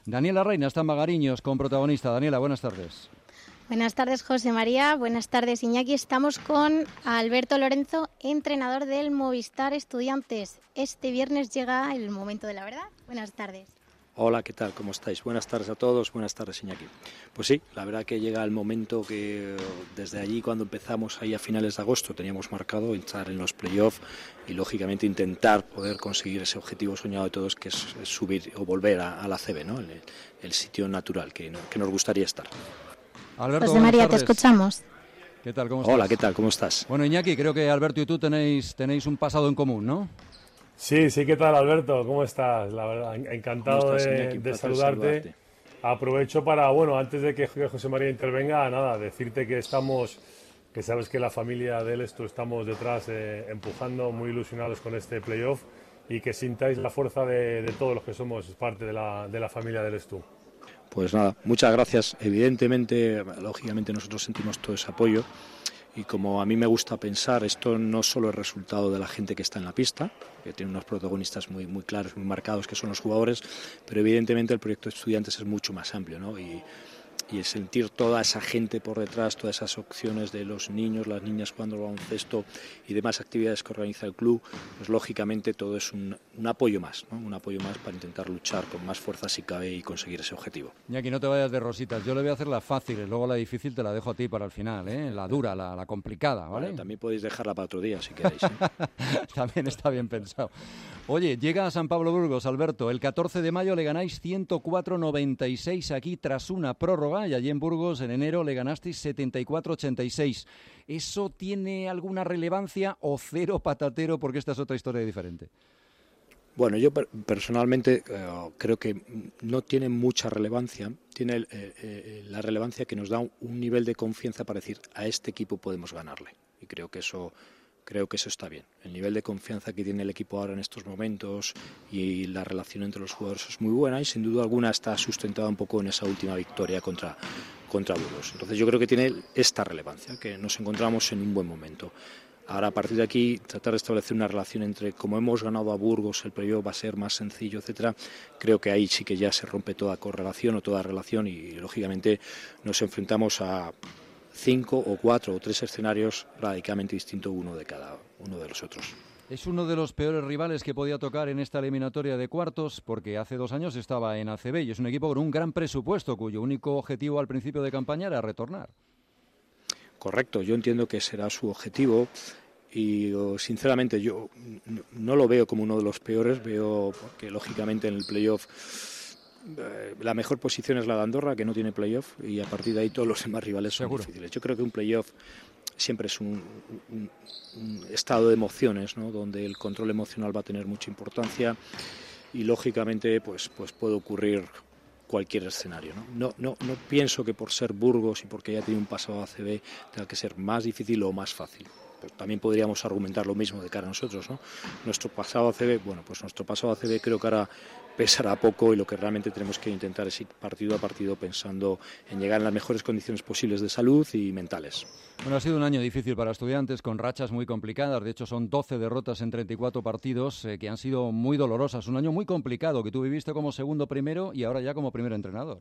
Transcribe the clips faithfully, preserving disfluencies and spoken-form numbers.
Daniela Reina está en Magariños con protagonista. Daniela, buenas tardes. Buenas tardes, José María. Buenas tardes, Iñaki. Estamos con Alberto Lorenzo, entrenador del Movistar Estudiantes. Este viernes llega el momento de la verdad. Buenas tardes. Hola, ¿qué tal? ¿Cómo estáis? Buenas tardes a todos, buenas tardes, Iñaki. Pues sí, la verdad que llega el momento que desde allí, cuando empezamos ahí a finales de agosto, teníamos marcado entrar en los playoffs y lógicamente intentar poder conseguir ese objetivo soñado de todos, que es, es subir o volver a, a la C B, ¿no? El, el sitio natural que, que nos gustaría estar. Alberto, José María, te escuchamos. ¿Qué tal? ¿Cómo estás? Hola, ¿qué tal? ¿Cómo estás? Bueno, Iñaki, creo que Alberto y tú tenéis, tenéis un pasado en común, ¿no? Sí, sí, ¿qué tal, Alberto? ¿Cómo estás? La verdad, encantado estás, de, Iñaki? de saludarte. saludarte. Aprovecho para, bueno, antes de que José María intervenga, nada, decirte que estamos, que sabes que la familia del Estu estamos detrás eh, empujando, muy ilusionados con este playoff y que sintáis la fuerza de, de todos los que somos parte de la, de la familia del Estu. Pues nada, muchas gracias. Evidentemente, lógicamente nosotros sentimos todo ese apoyo. Y como a mí me gusta pensar, esto no solo es resultado de la gente que está en la pista, que tiene unos protagonistas muy, muy claros, muy marcados, que son los jugadores, pero evidentemente el proyecto de Estudiantes es mucho más amplio, ¿no? Y, y el sentir toda esa gente por detrás, todas esas opciones de los niños, las niñas jugando al baloncesto y demás actividades que organiza el club, pues lógicamente todo es un, un apoyo más, ¿no? Un apoyo más para intentar luchar con más fuerza si cabe y conseguir ese objetivo. Y aquí no te vayas de rositas, yo le voy a hacer las fáciles, luego la difícil te la dejo a ti para el final, ¿eh? La dura, la, la complicada, ¿vale? Bueno, también podéis dejarla para otro día si queréis, ¿eh? También está bien pensado. Oye, llega a San Pablo Burgos, Alberto, el catorce de mayo le ganáis ciento cuatro noventa y seis aquí tras una prórroga y allí en Burgos en enero le ganasteis setenta y cuatro ochenta y seis. ¿Eso tiene alguna relevancia o cero patatero porque esta es otra historia diferente? Bueno, yo personalmente eh, creo que no tiene mucha relevancia, tiene eh, eh, la relevancia que nos da un, un nivel de confianza para decir a este equipo podemos ganarle, y creo que eso creo que eso está bien. El nivel de confianza que tiene el equipo ahora en estos momentos y la relación entre los jugadores es muy buena y sin duda alguna está sustentada un poco en esa última victoria contra, contra Burgos. Entonces yo creo que tiene esta relevancia, que nos encontramos en un buen momento. Ahora, a partir de aquí, tratar de establecer una relación entre, como hemos ganado a Burgos, el playoff va a ser más sencillo, etcétera. Creo que ahí sí que ya se rompe toda correlación o toda relación y, lógicamente, nos enfrentamos a cinco o cuatro o tres escenarios radicalmente distintos uno de cada uno de los otros. Es uno de los peores rivales que podía tocar en esta eliminatoria de cuartos porque hace dos años estaba en A C B y es un equipo con un gran presupuesto cuyo único objetivo al principio de campaña era retornar. Correcto, yo entiendo que será su objetivo y sinceramente yo no lo veo como uno de los peores, veo que lógicamente en el playoff eh, la mejor posición es la de Andorra, que no tiene playoff, y a partir de ahí todos los demás rivales son ¿Seguro? difíciles. Yo creo que un playoff siempre es un, un, un estado de emociones, ¿no? Donde el control emocional va a tener mucha importancia y lógicamente pues, pues puede ocurrir cualquier escenario, ¿no? No, no, no pienso que por ser Burgos y porque ya tiene un pasado A C B tenga que ser más difícil o más fácil. Pues también podríamos argumentar lo mismo de cara a nosotros, ¿no? Nuestro pasado A C B, bueno, pues nuestro pasado A C B creo que ahora pesará poco y lo que realmente tenemos que intentar es ir partido a partido pensando en llegar en las mejores condiciones posibles de salud y mentales. Bueno, ha sido un año difícil para Estudiantes, con rachas muy complicadas. De hecho, son doce derrotas en treinta y cuatro partidos eh, que han sido muy dolorosas. Un año muy complicado que tú viviste como segundo primero y ahora ya como primer entrenador.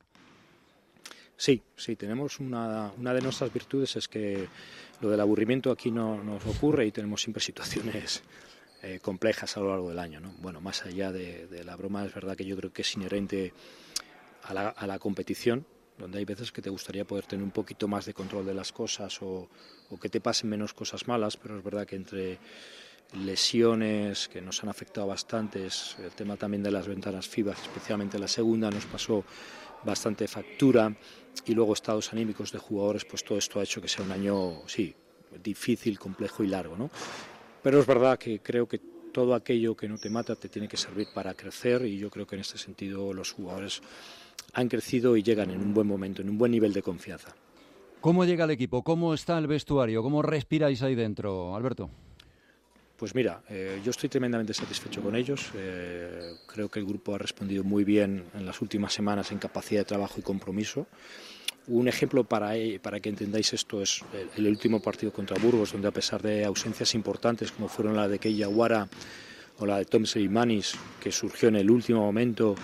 Sí, sí, tenemos una, una de nuestras virtudes es que lo del aburrimiento aquí no nos ocurre y tenemos siempre situaciones eh, complejas a lo largo del año, ¿no? Bueno, más allá de, de la broma, es verdad que yo creo que es inherente a la, a la competición, donde hay veces que te gustaría poder tener un poquito más de control de las cosas o, o que te pasen menos cosas malas, pero es verdad que entre lesiones que nos han afectado bastantes, el tema también de las ventanas FIBA, especialmente la segunda, nos pasó bastante factura y luego estados anímicos de jugadores, pues todo esto ha hecho que sea un año, sí, difícil, complejo y largo, ¿no? Pero es verdad que creo que todo aquello que no te mata te tiene que servir para crecer y yo creo que en este sentido los jugadores han crecido y llegan en un buen momento, en un buen nivel de confianza. ¿Cómo llega el equipo? ¿Cómo está el vestuario? ¿Cómo respiráis ahí dentro, Alberto? Pues mira, eh, yo estoy tremendamente satisfecho con ellos. Eh, creo que el grupo ha respondido muy bien en las últimas semanas en capacidad de trabajo y compromiso. Un ejemplo para, para que entendáis esto es el, el último partido contra Burgos, donde a pesar de ausencias importantes como fueron la de Kei Yaguara o la de Tom Seimanis, que surgió en el último momento,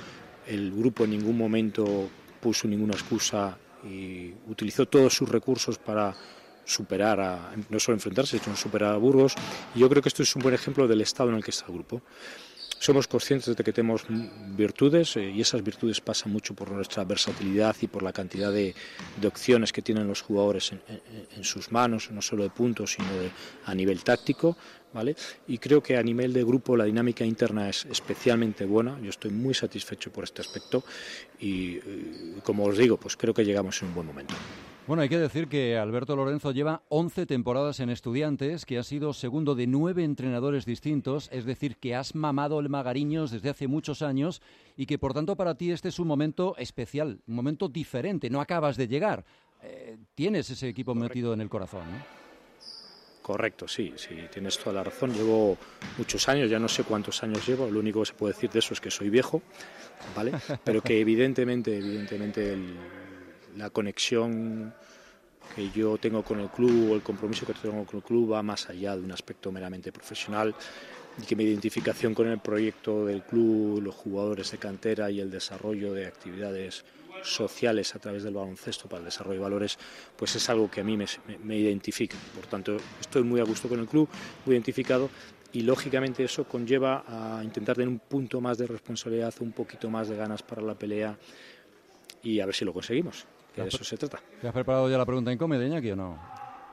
el grupo en ningún momento puso ninguna excusa y utilizó todos sus recursos para superar, a, no solo enfrentarse, sino superar a Burgos. Y yo creo que esto es un buen ejemplo del estado en el que está el grupo. Somos conscientes de que tenemos virtudes eh, y esas virtudes pasan mucho por nuestra versatilidad y por la cantidad de, de opciones que tienen los jugadores en, en, en sus manos, no solo de puntos, sino de, a nivel táctico, ¿vale? Y creo que a nivel de grupo la dinámica interna es especialmente buena. Yo estoy muy satisfecho por este aspecto y, y como os digo, pues creo que llegamos en un buen momento. Bueno, hay que decir que Alberto Lorenzo lleva once temporadas en Estudiantes, que ha sido segundo de nueve entrenadores distintos, es decir, que has mamado el Magariños desde hace muchos años y que por tanto para ti este es un momento especial, un momento diferente, no acabas de llegar, eh, tienes ese equipo Correcto. Metido en el corazón, ¿no? Correcto, sí, sí, tienes toda la razón. Llevo muchos años, ya no sé cuántos años llevo, lo único que se puede decir de eso es que soy viejo, ¿vale? Pero que evidentemente, evidentemente el... la conexión que yo tengo con el club o el compromiso que tengo con el club va más allá de un aspecto meramente profesional y que mi identificación con el proyecto del club, los jugadores de cantera y el desarrollo de actividades sociales a través del baloncesto para el desarrollo de valores, pues es algo que a mí me, me, me identifica. Por tanto, estoy muy a gusto con el club, muy identificado y lógicamente eso conlleva a intentar tener un punto más de responsabilidad, un poquito más de ganas para la pelea y a ver si lo conseguimos. Que de eso se trata. ¿Te has preparado ya la pregunta incómoda, Iñaki, o no?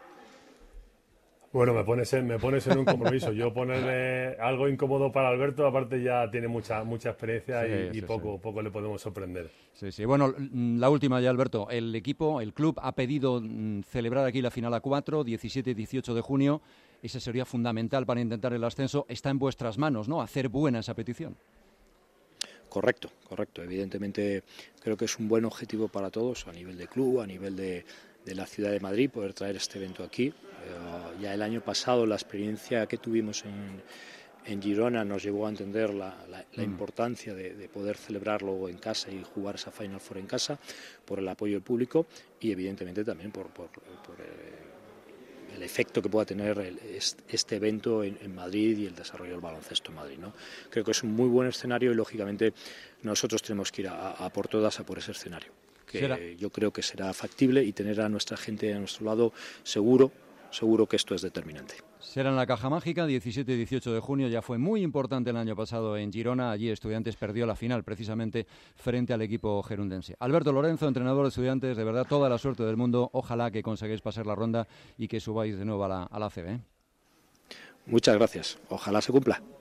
Bueno, me pones, en, me pones en un compromiso. Yo ponerle algo incómodo para Alberto, aparte ya tiene mucha mucha experiencia sí, y, y sí, poco, sí. poco le podemos sorprender. Sí, sí. Bueno, la última ya, Alberto. El equipo, el club ha pedido mm, celebrar aquí la final a cuatro, diecisiete y dieciocho de junio. Ese sería fundamental para intentar el ascenso. Está en vuestras manos, ¿no? Hacer buena esa petición. Correcto, correcto. Evidentemente creo que es un buen objetivo para todos, a nivel de club, a nivel de, de la ciudad de Madrid, poder traer este evento aquí. Uh, ya el año pasado la experiencia que tuvimos en, en Girona nos llevó a entender la, la, la importancia de, de poder celebrarlo en casa y jugar esa Final Four en casa, por el apoyo del público y evidentemente también por, por, por eh, el efecto que pueda tener el, este evento en, en Madrid y el desarrollo del baloncesto en Madrid, ¿no? Creo que es un muy buen escenario y lógicamente nosotros tenemos que ir a, a por todas a por ese escenario, que ¿Será? yo creo que será factible y tener a nuestra gente a nuestro lado seguro, seguro que esto es determinante. Será en la Caja Mágica, diecisiete y dieciocho de junio, ya fue muy importante el año pasado en Girona, allí Estudiantes perdió la final precisamente frente al equipo gerundense. Alberto Lorenzo, entrenador de Estudiantes, de verdad toda la suerte del mundo, ojalá que consigáis pasar la ronda y que subáis de nuevo a la, a la A C B, ¿eh? Muchas gracias, ojalá se cumpla.